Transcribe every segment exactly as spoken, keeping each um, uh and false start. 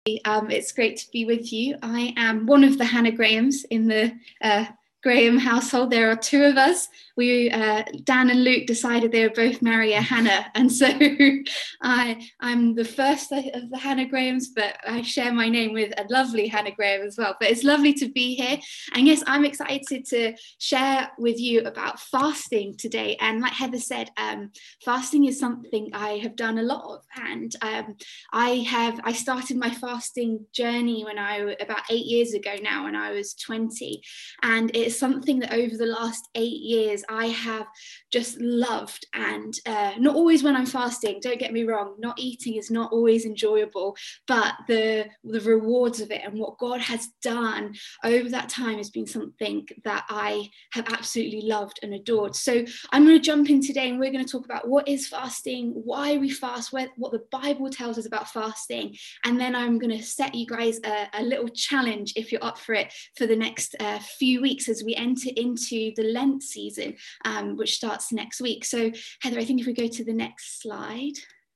Um, it's great to be with you. I am one of the Hannah Grahams in the uh, Graham household. There are two of us. We, uh, Dan and Luke, decided they would both marry a Hannah, and so I, I'm the first of the Hannah Grahams, but I share my name with a lovely Hannah Graham as well. But it's lovely to be here, and yes, I'm excited to share with you about fasting today. And like Heather said, um, fasting is something I have done a lot of, and um, I have I started my fasting journey when I about eight years ago now, when I was twenty, and it's something that over the last eight years I have just loved. And uh, not always when I'm fasting, don't get me wrong, not eating is not always enjoyable, but the the rewards of it and what God has done over that time has been something that I have absolutely loved and adored. So I'm going to jump in today, and we're going to talk about what is fasting, why we fast, what the Bible tells us about fasting, and then I'm going to set you guys a, a little challenge, if you're up for it, for the next uh, few weeks as we enter into the Lent season, um, which starts next week. So Heather, I think if we go to the next slide.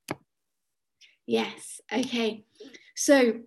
Yes, okay. So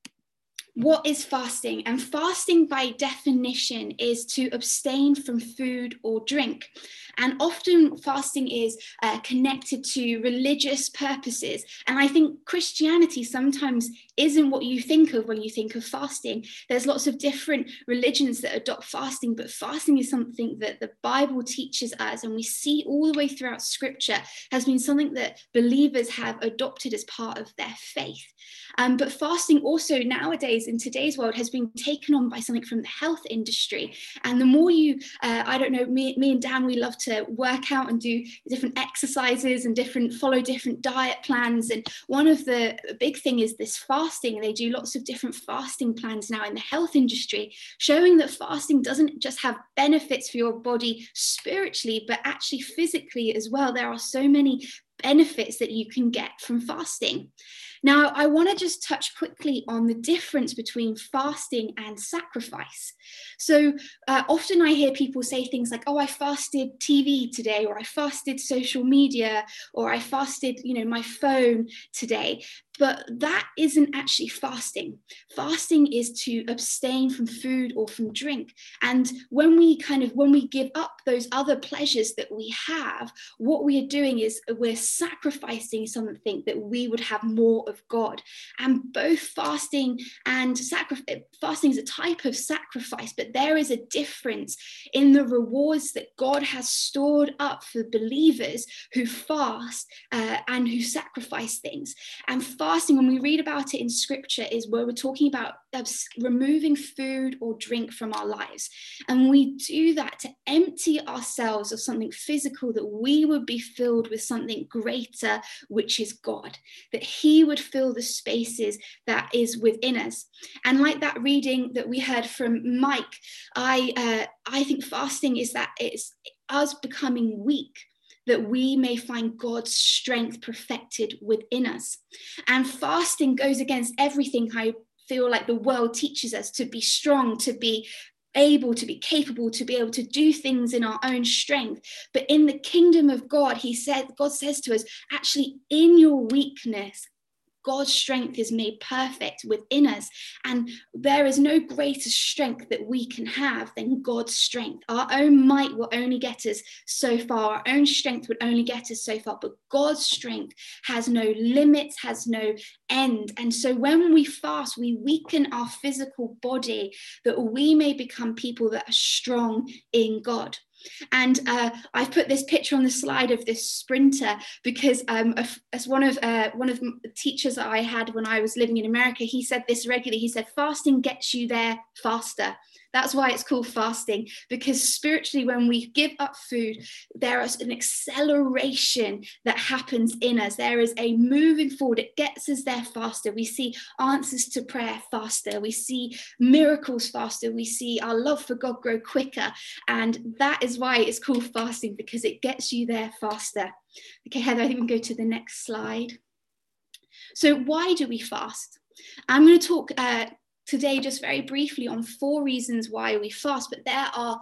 what is fasting? And fasting by definition is to abstain from food or drink. And often fasting is uh, connected to religious purposes. And I think Christianity sometimes isn't what you think of when you think of fasting. There's lots of different religions that adopt fasting, but fasting is something that the Bible teaches us, and we see all the way throughout Scripture has been something that believers have adopted as part of their faith. Um, but fasting also nowadays in today's world has been taken on by something from the health industry. And the more you, uh, I don't know, me, me and Dan, we love to work out and do different exercises and different, follow different diet plans. And one of the big thing is this fasting. They do lots of different fasting plans now in the health industry, showing that fasting doesn't just have benefits for your body spiritually, but actually physically as well. There are so many benefits that you can get from fasting. Now, I want to just touch quickly on the difference between fasting and sacrifice. So uh, often I hear people say things like, oh, I fasted T V today, or I fasted social media, or I fasted, you know, my phone today. But that isn't actually fasting. Fasting is to abstain from food or from drink. And when we kind of, when we give up those other pleasures that we have, what we are doing is we're sacrificing something that we would have more of God. And both fasting and sacrifice, fasting is a type of sacrifice, but there is a difference in the rewards that God has stored up for believers who fast uh, and who sacrifice things. And fasting, when we read about it in Scripture, is where we're talking about removing food or drink from our lives. And we do that to empty ourselves of something physical, that we would be filled with something greater, which is God, that He would fill the spaces that is within us. And like that reading that we heard from Mike, I uh, I think fasting is that it's us becoming weak, that we may find God's strength perfected within us. And fasting goes against everything I feel like the world teaches us, to be strong, to be able, to be capable, to be able to do things in our own strength. But in the kingdom of God, he said, God says to us, actually, in your weakness, God's strength is made perfect within us. And there is no greater strength that we can have than God's strength. Our own might will only get us so far. Our own strength would only get us so far. But God's strength has no limits, has no end. And so when we fast, we weaken our physical body, that we may become people that are strong in God. And uh, I've put this picture on the slide of this sprinter because um, as one of uh, one of the teachers that I had when I was living in America, he said this regularly. He said, fasting gets you there faster. That's why it's called fasting, because spiritually, when we give up food, there is an acceleration that happens in us. There is a moving forward. It gets us there faster. We see answers to prayer faster. We see miracles faster. We see our love for God grow quicker. And that is why it's called fasting, because it gets you there faster. Okay, Heather, I think we can go to the next slide. So why do we fast? I'm going to talk uh, today just very briefly on four reasons why we fast, but there are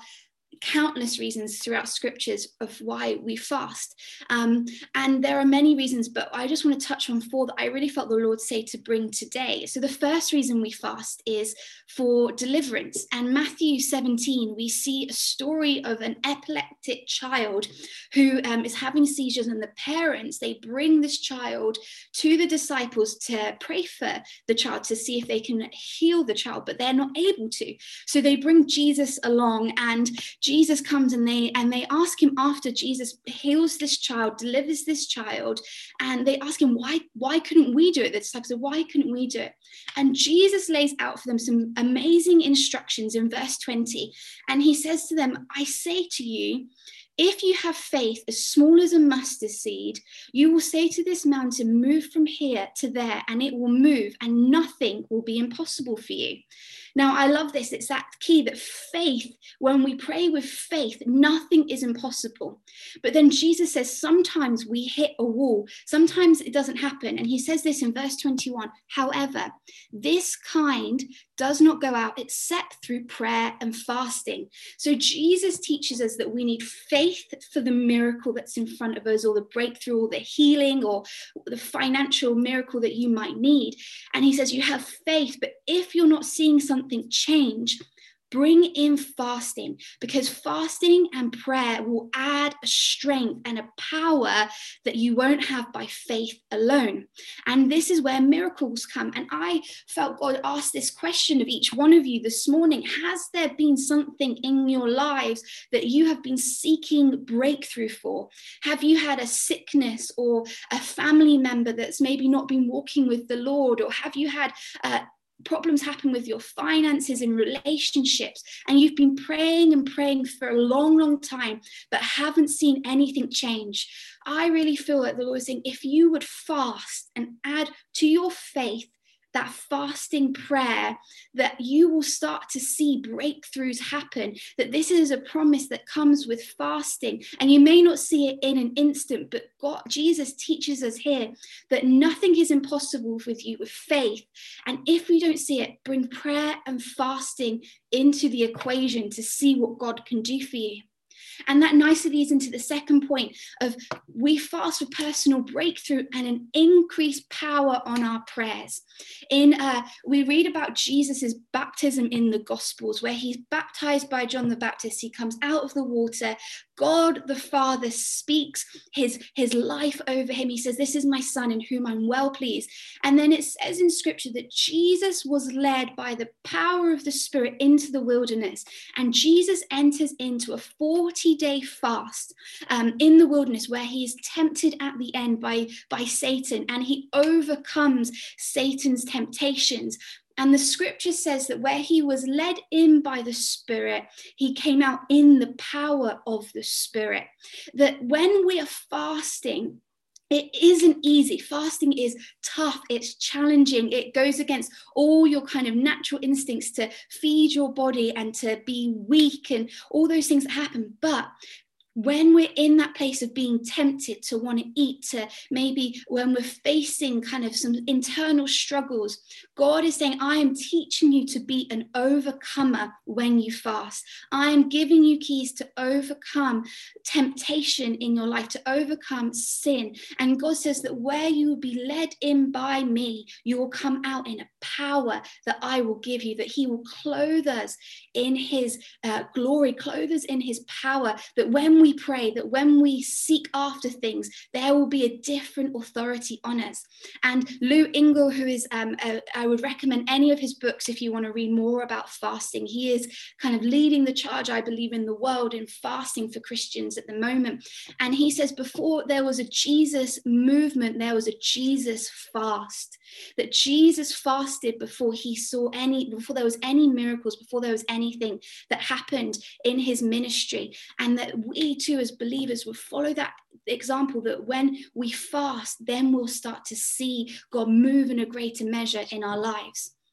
countless reasons throughout scriptures of why we fast. Um, and there are many reasons, but I just want to touch on four that I really felt the Lord say to bring today. So the first reason we fast is for deliverance. And Matthew seventeen, we see a story of an epileptic child who um, is having seizures, and the parents, they bring this child to the disciples to pray for the child, to see if they can heal the child, but they're not able to. So they bring Jesus along, and Jesus comes, and they and they ask him, after Jesus heals this child, delivers this child, and they ask him, why, why couldn't we do it? The disciples said, why couldn't we do it? And Jesus lays out for them some amazing instructions in verse twenty. And he says to them, I say to you, if you have faith as small as a mustard seed, you will say to this mountain, move from here to there, and it will move, and nothing will be impossible for you. Now, I love this. It's that key that faith, when we pray with faith, nothing is impossible. But then Jesus says sometimes we hit a wall. Sometimes it doesn't happen. And he says this in verse twenty-one. However, this kind does not go out except through prayer and fasting. So Jesus teaches us that we need faith for the miracle that's in front of us, or the breakthrough, or the healing, or the financial miracle that you might need. And he says you have faith, but if you're not seeing something change, bring in fasting, because fasting and prayer will add a strength and a power that you won't have by faith alone. And this is where miracles come. And I felt God ask this question of each one of you this morning. Has there been something in your lives that you have been seeking breakthrough for? Have you had a sickness or a family member that's maybe not been walking with the Lord? Or have you had uh, problems happen with your finances and relationships, and you've been praying and praying for a long, long time, but haven't seen anything change? I really feel like the Lord is saying, if you would fast and add to your faith that fasting prayer, that you will start to see breakthroughs happen, that this is a promise that comes with fasting. And you may not see it in an instant, but God, Jesus teaches us here that nothing is impossible with you with faith. And if we don't see it, bring prayer and fasting into the equation to see what God can do for you. And that nicely leads into the second point of we fast for personal breakthrough and an increased power on our prayers. In uh, we read about Jesus's baptism in the Gospels, where he's baptized by John the Baptist. He comes out of the water. God the Father speaks his, his life over him. He says, this is my son in whom I'm well pleased. And then it says in scripture that Jesus was led by the power of the Spirit into the wilderness. And Jesus enters into a forty-day fast um, in the wilderness, where he is tempted at the end by, by Satan, and he overcomes Satan's temptations. And the scripture says that where he was led in by the Spirit, he came out in the power of the Spirit. That when we are fasting, it isn't easy. Fasting is tough. It's challenging. It goes against all your kind of natural instincts to feed your body and to be weak and all those things that happen. But when we're in that place of being tempted to want to eat, to maybe when we're facing kind of some internal struggles, God is saying, I am teaching you to be an overcomer when you fast. I am giving you keys to overcome temptation in your life, to overcome sin. And God says that where you will be led in by me, you will come out in a power that I will give you, that he will clothe us in his uh, glory, clothe us in his power, that when we pray, that when we seek after things, there will be a different authority on us. And Lou Engle, who is, um, a, I would recommend any of his books if you want to read more about fasting. He is kind of leading the charge, I believe, in the world in fasting for Christians at the moment. And he says before there was a Jesus movement, there was a Jesus fast. That Jesus fasted before he saw any, before there was any miracles, before there was anything that happened in his ministry. And that we too as believers will follow that example, that when we fast, then we'll start to see God move in a greater measure in our lives.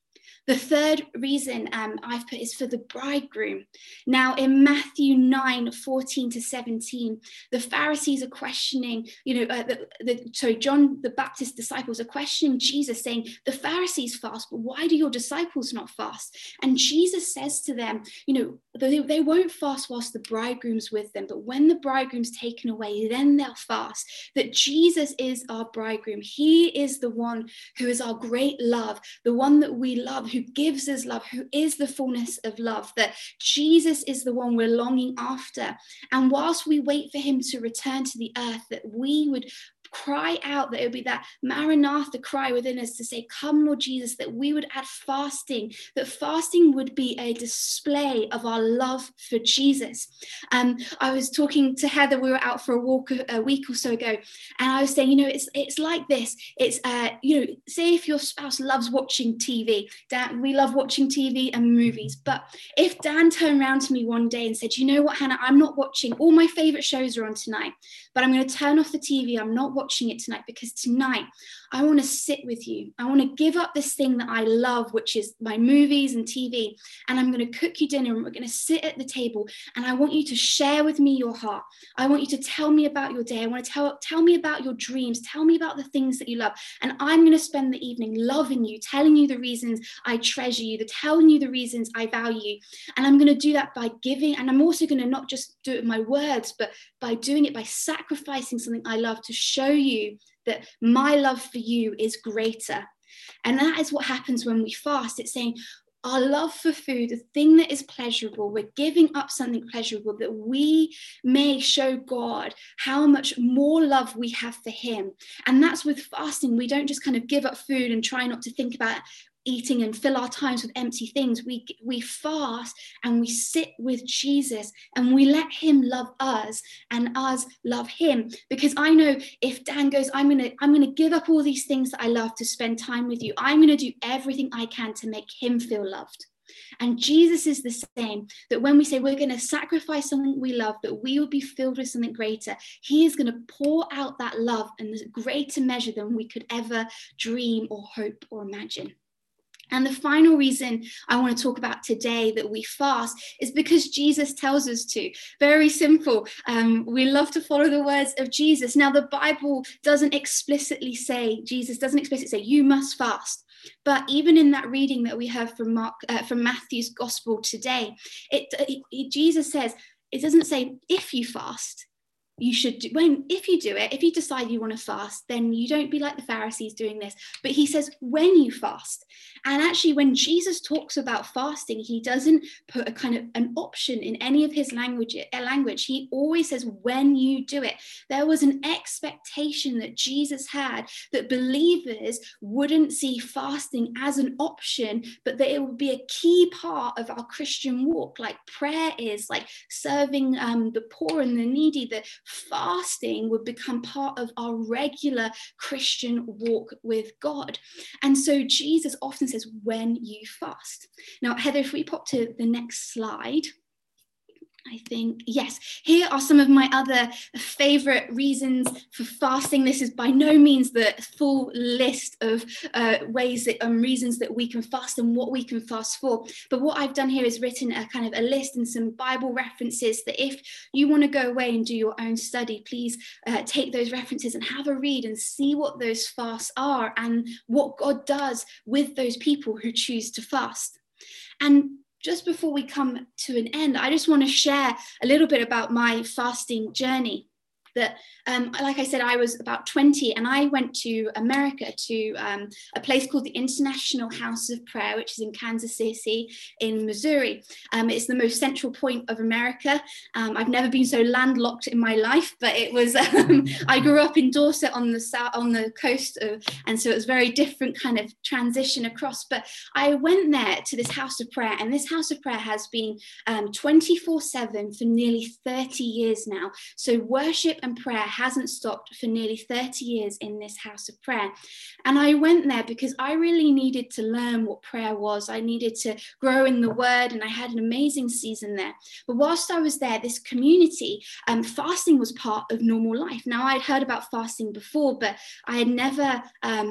The third reason um, I've put is for the bridegroom. Now, in Matthew nine, fourteen to seventeen, the Pharisees are questioning, you know, uh, the, the, sorry, John the Baptist's disciples are questioning Jesus, saying, the Pharisees fast, but why do your disciples not fast? And Jesus says to them, you know, they, they won't fast whilst the bridegroom's with them, but when the bridegroom's taken away, then they'll fast. That Jesus is our bridegroom. He is the one who is our great love, the one that we love, who gives us love, who is the fullness of love, that Jesus is the one we're longing after. And whilst we wait for him to return to the earth, that we would cry out, that it would be that Maranatha cry within us to say, come Lord Jesus, that we would add fasting, that fasting would be a display of our love for Jesus. Um, I was talking to Heather, we were out for a walk a, a week or so ago, and I was saying, you know, it's it's like this, it's, uh, you know, say if your spouse loves watching T V, Dan, we love watching T V and movies, but if Dan turned around to me one day and said, you know what, Hannah, I'm not watching, all my favourite shows are on tonight, but I'm going to turn off the T V, I'm not watching it tonight because tonight I want to sit with you. I want to give up this thing that I love, which is my movies and T V, and I'm going to cook you dinner and we're going to sit at the table and I want you to share with me your heart. I want you to tell me about your day. I want to tell, tell me about your dreams. Tell me about the things that you love. And I'm going to spend the evening loving you, telling you the reasons I treasure you, the telling you the reasons I value you. And I'm going to do that by giving, and I'm also going to not just do it with my words, but by doing it by sacrificing something I love to show you that my love for you is greater. And that is what happens when we fast. It's saying our love for food, the thing that is pleasurable, we're giving up something pleasurable that we may show God how much more love we have for him. And that's with fasting. We don't just kind of give up food and try not to think about eating and fill our times with empty things. We we fast and we sit with Jesus and we let him love us and us love him. Because I know if Dan goes, I'm gonna I'm gonna give up all these things that I love to spend time with you, I'm gonna do everything I can to make him feel loved. And Jesus is the same, that when we say we're going to sacrifice something we love, that we will be filled with something greater, he is going to pour out that love in a greater measure than we could ever dream or hope or imagine. And the final reason I want to talk about today that we fast is because Jesus tells us to. Very simple. Um, we love to follow the words of Jesus. Now, the Bible doesn't explicitly say, Jesus doesn't explicitly say, you must fast. But even in that reading that we heard from Mark, uh, from Matthew's gospel today, it, it, it Jesus says, it doesn't say if you fast. You should do, when if you do it, if you decide you want to fast, then you don't be like the Pharisees doing this. But he says when you fast. And actually, when Jesus talks about fasting, he doesn't put a kind of an option in any of his language. language. He always says when you do it. There was an expectation that Jesus had that believers wouldn't see fasting as an option, but that it would be a key part of our Christian walk, like prayer is, like serving um, the poor and the needy, that fasting would become part of our regular Christian walk with God. And so Jesus often says, when you fast. Now, Heather, if we pop to the next slide. I think, yes, here are some of my other favorite reasons for fasting. This is by no means the full list of uh, ways that um, reasons that we can fast and what we can fast for. But what I've done here is written a kind of a list and some Bible references that if you want to go away and do your own study, please uh, take those references and have a read and see what those fasts are and what God does with those people who choose to fast. And just before we come to an end, I just want to share a little bit about my fasting journey. That, um, like I said, I was about twenty and I went to America to um, a place called the International House of Prayer, which is in Kansas City in Missouri. Um, it's the most central point of America. Um, I've never been so landlocked in my life, but it was, um, I grew up in Dorset on the south, on the coast, of, and so it was a very different kind of transition across. But I went there to this house of prayer, and this house of prayer has been um, twenty-four seven for nearly thirty years now. So worship and prayer hasn't stopped for nearly thirty years in this house of prayer. And I went there because I really needed to learn what prayer was. I needed to grow in the word, and I had an amazing season there. But whilst I was there, this community, um, fasting was part of normal life. Now, I'd heard about fasting before, but I had never um,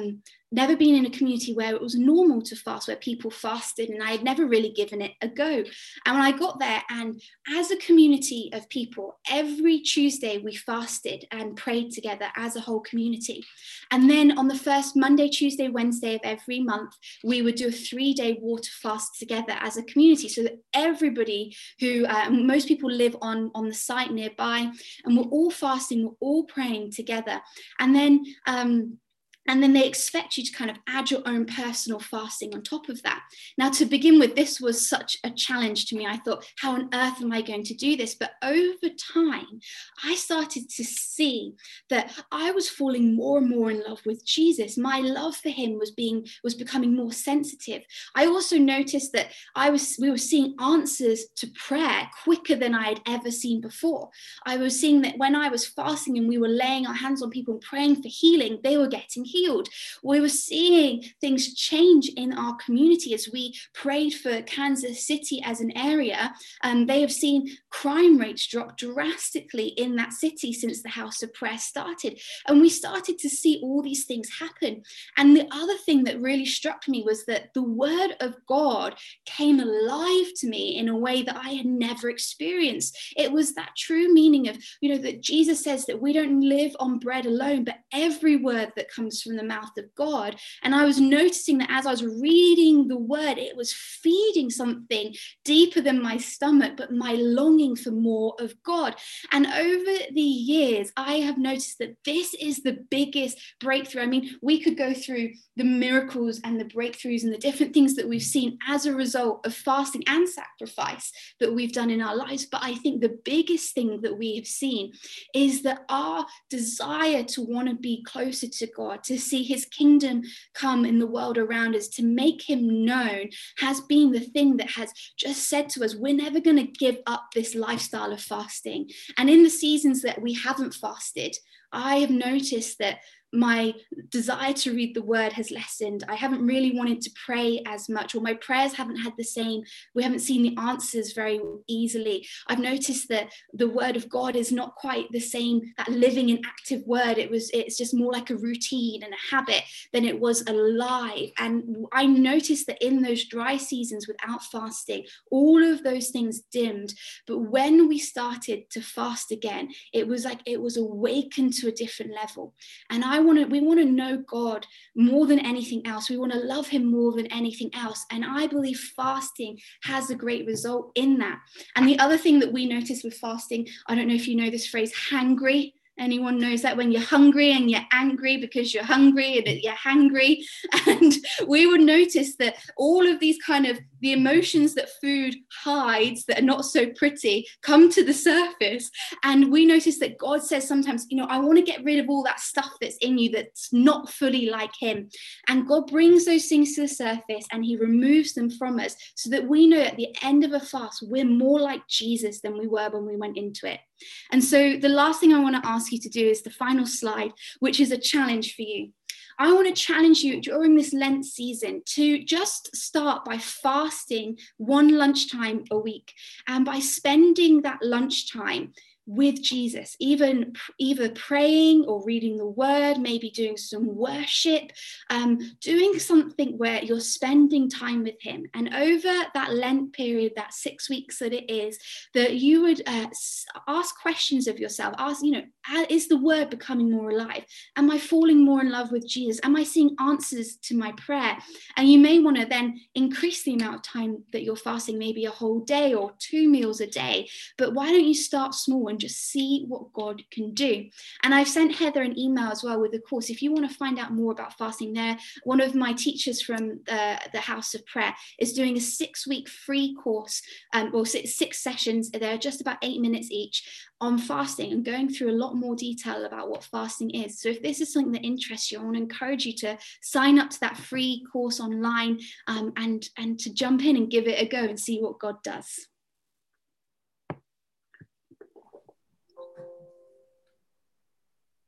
never been in a community where it was normal to fast, where people fasted, and I had never really given it a go. And when I got there, and as a community of people, every Tuesday we fasted and prayed together as a whole community. And then on the first Monday, Tuesday, Wednesday of every month, we would do a three-day water fast together as a community, so that everybody who, uh, most people live on, on the site nearby, and we're all fasting, we're all praying together. And then um, And then they expect you to kind of add your own personal fasting on top of that. Now, to begin with, this was such a challenge to me. I thought, how on earth am I going to do this? But over time, I started to see that I was falling more and more in love with Jesus. My love for him was being was becoming more sensitive. I also noticed that I was we were seeing answers to prayer quicker than I had ever seen before. I was seeing that when I was fasting and we were laying our hands on people and praying for healing, they were getting healed. Healed. We were seeing things change in our community as we prayed for Kansas City as an area. Um, they have seen crime rates drop drastically in that city since the House of Prayer started. And we started to see all these things happen. And the other thing that really struck me was that the word of God came alive to me in a way that I had never experienced. It was that true meaning of, you know, that Jesus says that we don't live on bread alone, but every word that comes from the mouth of God. And I was noticing that as I was reading the word, it was feeding something deeper than my stomach, but my longing for more of God. And over the years, I have noticed that this is the biggest breakthrough. I mean, we could go through the miracles and the breakthroughs and the different things that we've seen as a result of fasting and sacrifice that we've done in our lives. But I think the biggest thing that we have seen is that our desire to want to be closer to God, to see his kingdom come in the world around us, to make him known, has been the thing that has just said to us, we're never going to give up this lifestyle of fasting. And in the seasons that we haven't fasted, I have noticed that my desire to read the word has lessened. I haven't really wanted to pray as much, or my prayers haven't had the same, we haven't seen the answers very easily. I've noticed that the word of God is not quite the same, that living and active word. It was, it's just more like a routine and a habit than it was alive. And I noticed that in those dry seasons without fasting, all of those things dimmed. But when we started to fast again, it was like it was awakened to a different level. And I want to, we want to know God more than anything else. We want to love him more than anything else. And I believe fasting has a great result in that. And the other thing that we notice with fasting, I don't know if you know this phrase, hangry. Anyone knows that? When you're hungry and you're angry because you're hungry and you're hangry. And we would notice that all of these kind of the emotions that food hides that are not so pretty come to the surface. And we notice that God says sometimes, you know, I want to get rid of all that stuff that's in you that's not fully like him. And God brings those things to the surface and he removes them from us so that we know at the end of a fast, we're more like Jesus than we were when we went into it. And so the last thing I want to ask you to do is the final slide, which is a challenge for you. I want to challenge you during this Lent season to just start by fasting one lunchtime a week, and by spending that lunchtime with Jesus, even either praying or reading the word, maybe doing some worship, um, doing something where you're spending time with him. And over that Lent period, that six weeks that it is, that you would uh, ask questions of yourself, ask, you know, is the word becoming more alive? Am I falling more in love with Jesus? Am I seeing answers to my prayer? And you may want to then increase the amount of time that you're fasting, maybe a whole day or two meals a day. But why don't you start small and just see what God can do? And I've sent Heather an email as well with a course. If you want to find out more about fasting there, one of my teachers from the, the House of Prayer is doing a six week free course, um, or six, six sessions. They're just about eight minutes each on fasting and going through a lot more detail about what fasting is. So if this is something that interests you, I want to encourage you to sign up to that free course online, um, and, and to jump in and give it a go and see what God does.